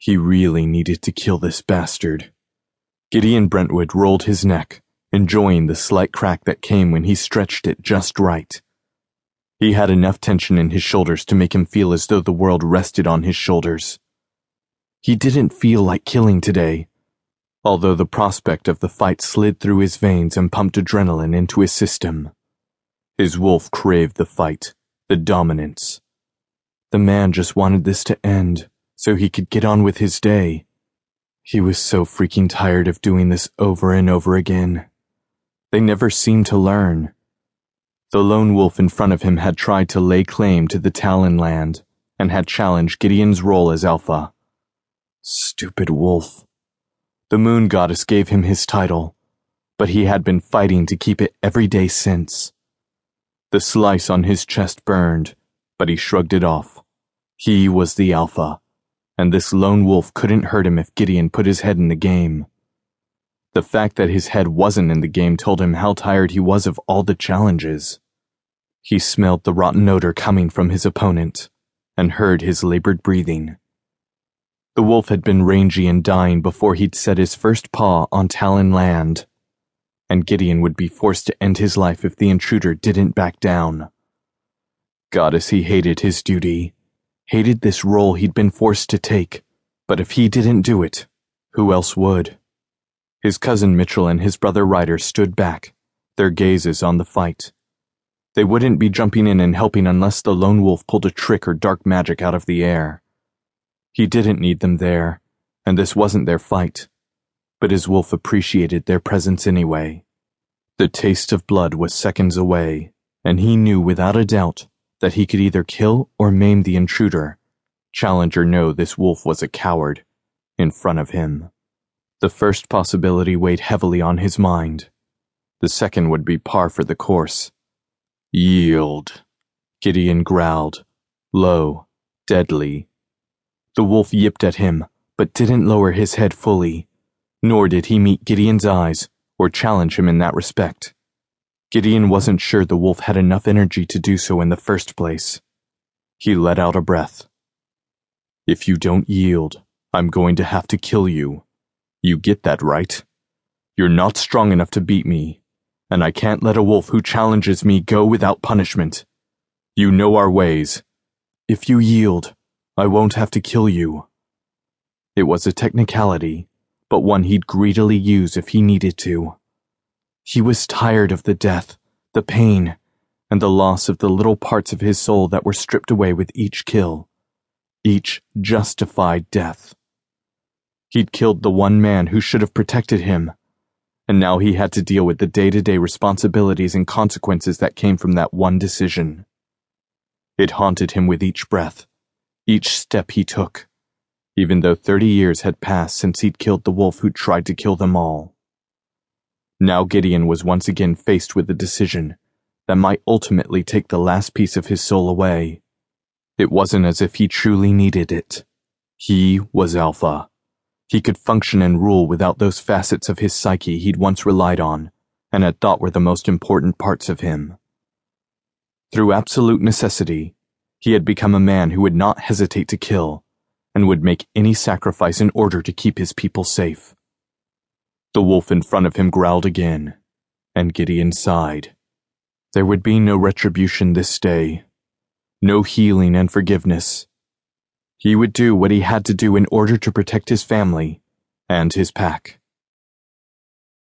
He really needed to kill this bastard. Gideon Brentwood rolled his neck, enjoying the slight crack that came when he stretched it just right. He had enough tension in his shoulders to make him feel as though the world rested on his shoulders. He didn't feel like killing today, although the prospect of the fight slid through his veins and pumped adrenaline into his system. His wolf craved the fight, the dominance. The man just wanted this to end, so he could get on with his day. He was so freaking tired of doing this over and over again. They never seemed to learn. The lone wolf in front of him had tried to lay claim to the Talonland and had challenged Gideon's role as alpha. Stupid wolf. The moon goddess gave him his title, but he had been fighting to keep it every day since. The slice on his chest burned, but he shrugged it off. He was the alpha, and this lone wolf couldn't hurt him if Gideon put his head in the game. The fact that his head wasn't in the game told him how tired he was of all the challenges. He smelled the rotten odor coming from his opponent, and heard his labored breathing. The wolf had been rangy and dying before he'd set his first paw on Talonland, and Gideon would be forced to end his life if the intruder didn't back down. Goddess, he hated his duty, hated this role he'd been forced to take, but if he didn't do it, who else would? His cousin Mitchell and his brother Ryder stood back, their gazes on the fight. They wouldn't be jumping in and helping unless the lone wolf pulled a trick or dark magic out of the air. He didn't need them there, and this wasn't their fight, but his wolf appreciated their presence anyway. The taste of blood was seconds away, and he knew without a doubt that he could either kill or maim the intruder, challenge or no, this wolf was a coward, in front of him. The first possibility weighed heavily on his mind. The second would be par for the course. Yield, Gideon growled, low, deadly. The wolf yipped at him, but didn't lower his head fully, nor did he meet Gideon's eyes or challenge him in that respect. Gideon wasn't sure the wolf had enough energy to do so in the first place. He let out a breath. If you don't yield, I'm going to have to kill you. You get that, right? You're not strong enough to beat me, and I can't let a wolf who challenges me go without punishment. You know our ways. If you yield, I won't have to kill you. It was a technicality, but one he'd greedily use if he needed to. He was tired of the death, the pain, and the loss of the little parts of his soul that were stripped away with each kill, each justified death. He'd killed the one man who should have protected him, and now he had to deal with the day-to-day responsibilities and consequences that came from that one decision. It haunted him with each breath, each step he took, even though 30 years had passed since he'd killed the wolf who tried to kill them all. Now Gideon was once again faced with a decision that might ultimately take the last piece of his soul away. It wasn't as if he truly needed it. He was alpha. He could function and rule without those facets of his psyche he'd once relied on and had thought were the most important parts of him. Through absolute necessity, he had become a man who would not hesitate to kill and would make any sacrifice in order to keep his people safe. The wolf in front of him growled again, and Gideon sighed. There would be no retribution this day, no healing and forgiveness. He would do what he had to do in order to protect his family and his pack.